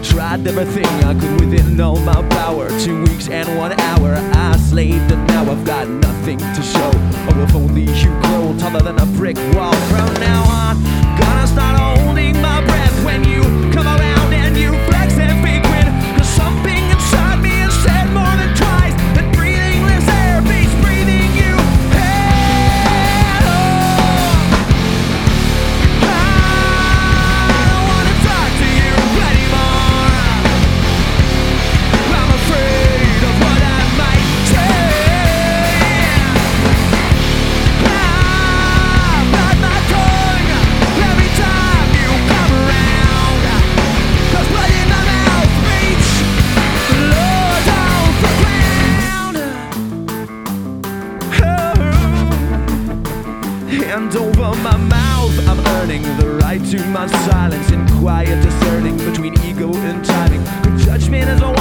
tried everything I could within all my power. 2 weeks and 1 hour I slaved, and now I've got nothing to show. Oh, if only you grow taller than a brick wall. From now on, gonna start holding my breath when you come around and you flex and big grin. 'Cause something inside me has said more than twice that breathing lives air beats breathing you. Hand over my mouth, I'm earning the right to my silence, in quiet discerning between ego and timing. Good judgment is a